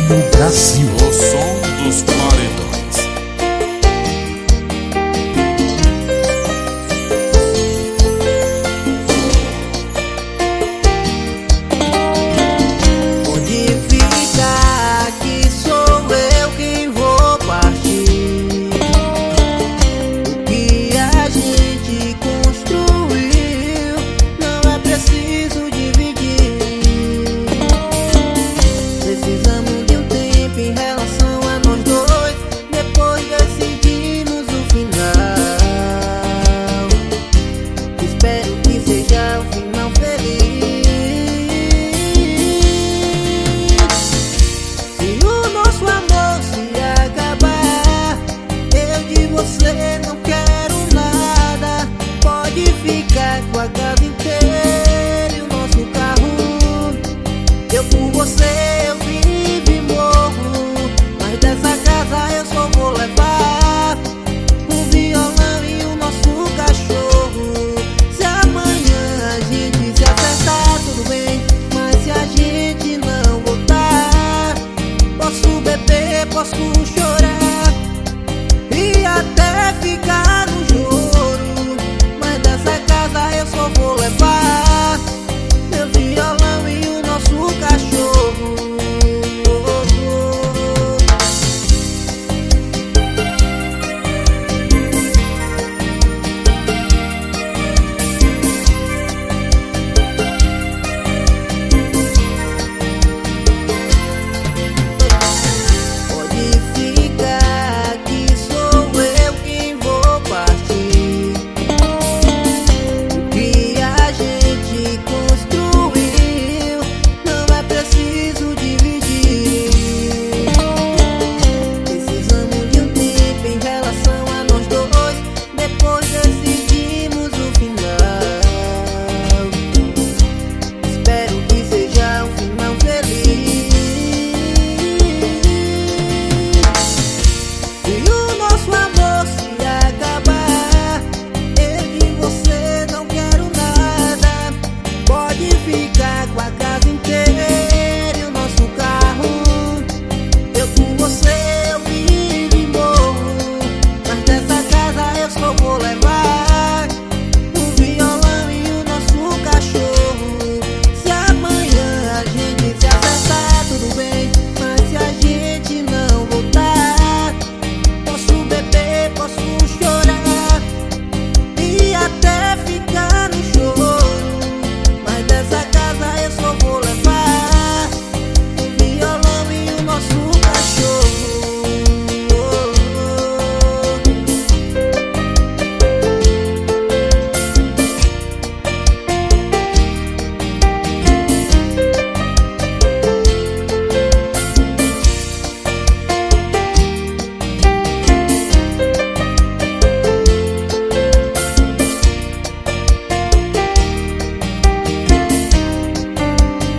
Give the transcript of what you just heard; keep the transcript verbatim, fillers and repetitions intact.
no Brasil. O som dos paredões. Onde fica que sou eu quem vou partir? O que a gente construiu não é preciso dividir. Precisamos de um tempo em relação a nós dois, depois decidimos o final. Espero que seja um final feliz. Se o nosso amor se acabar, eu de você não quero nada. Pode ficar com a casa inteira e o nosso carro. Eu por você